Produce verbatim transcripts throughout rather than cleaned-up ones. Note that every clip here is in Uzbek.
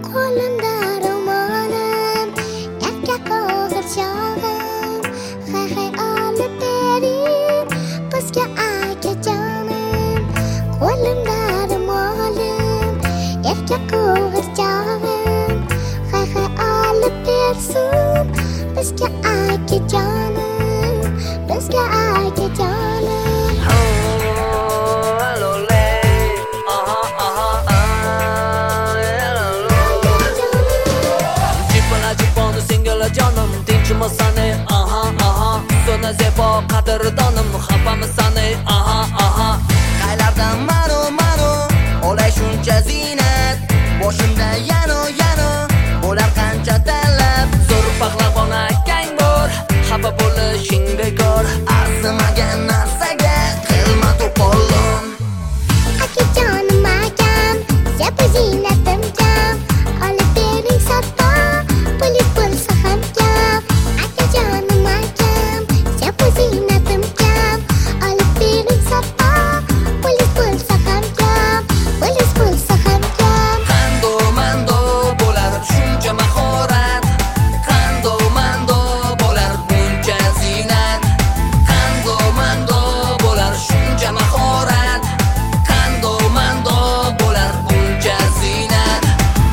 Qo'limda ro'molim, yakka qo'g'ir chog'im, hay-hay olib bering bizga akajonim. Qo'limda ro'molim, yakka qo'g'ir chog'im, hay-hay olib bersin bizga akajonim, bizga akajonim. Canım tinchimisan ey aha aha so'na zebo qadrdonim xafamisan ey aha aha qaylardan mano mano olay shuncha zinat boshimda yano yano bo'lar qancha talab zo'r pahlavon akang bor xafa bo'lishing bekor arzimagan narsaga qilma to'polon Akajonim akam zebi zinatim jam olib bering sotto puli bo'lsa ham kam. Akajonim akam zebi zinatim jam olib bering sotto puli bo'lsa ham kam, puli bo'lsa ham kam. qando mando bo'lar shuncha mahorat qando mando bo'lar buncha zinat qando mando bo'lar shuncha mahorat qando mando bo'lar buncha zinat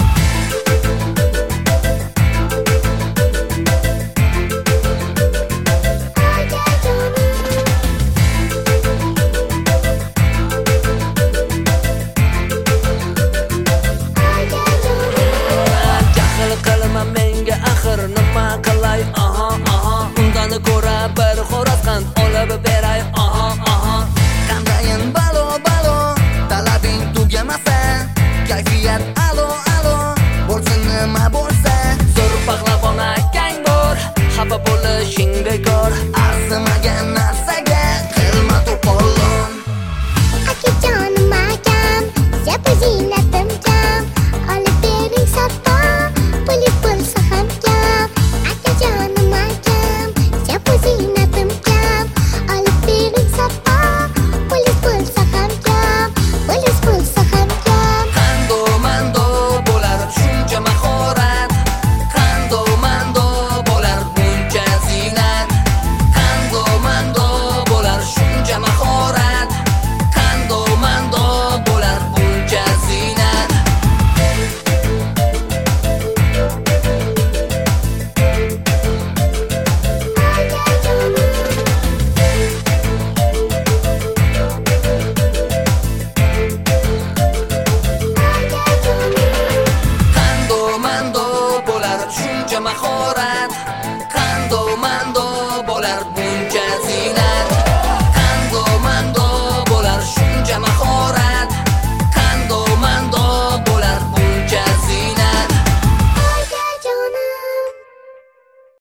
jahl qilma menga axir nima qilay aha aha undan ko'ra bir xo'roz qand olib beray aha aha qandayin balo balo talabing tugamasa kayfiyat alo alo bo'lsin nima bo'lsa zo'r pahlavon akang bor xafa bo'lishing bekor arzimagan narsaga qilma to'polon Akajonim akam zebi zinatim jam olib bering sotto puli bo'lsa ham kam. Akajonim akam zebi zinatim jam olib bering sotto puli bo'lsa ham kam, puli bo'lsa ham kam. qando mando bo'lar shuncha mahorat qando mando bo'lar buncha zinat qando mando bo'lar shuncha mahorat qando mando bo'lar buncha zinat qando mando bo'lar shuncha mahorat